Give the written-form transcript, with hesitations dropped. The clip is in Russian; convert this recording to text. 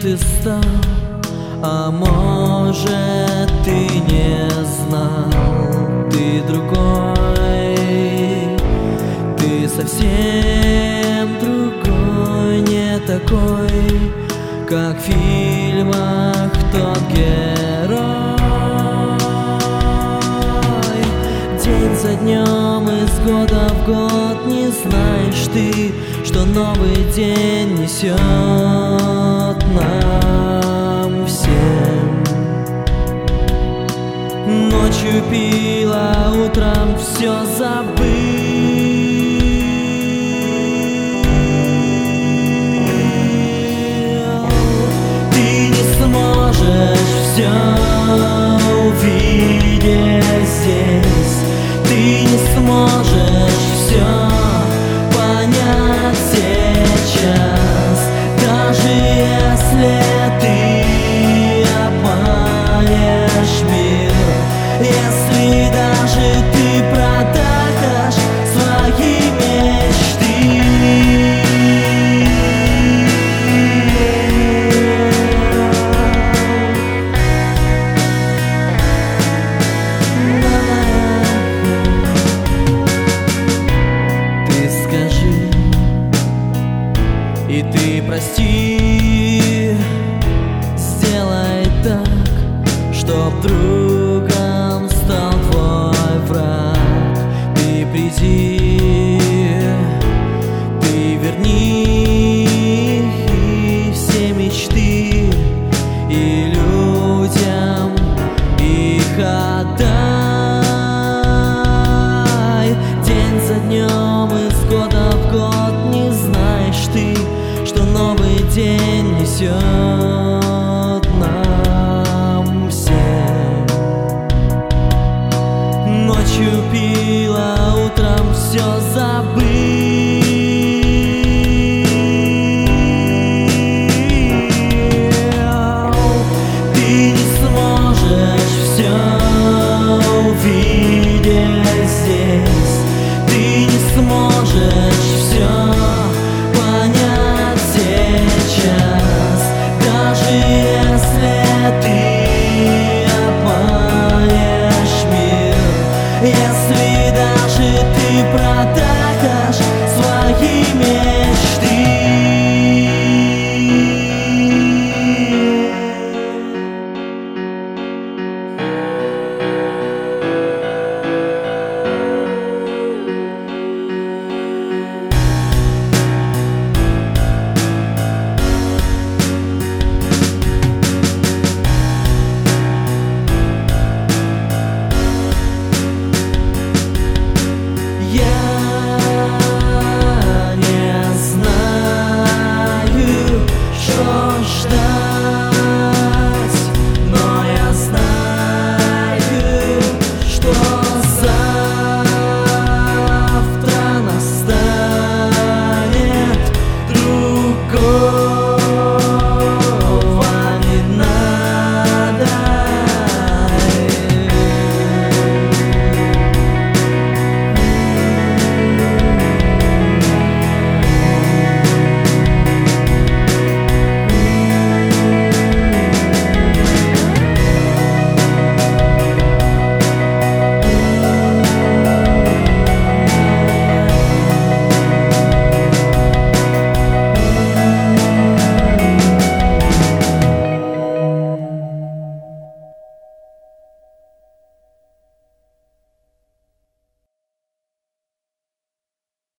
ты стал, а может ты не знал. Ты другой, ты совсем другой, не такой, как в фильмах тот герой. День за днем, из года в год не знаешь ты, что новый день несет нам всем. Ночью пила, утром все забыл. Ты не сможешь все увидеть здесь, ты не сможешь все понять сейчас, даже если ты обманешь мир, если даже ты продашь свои мечты. Ты скажи, и ты прости, сделай так, чтоб другом стал твой враг. Ты приди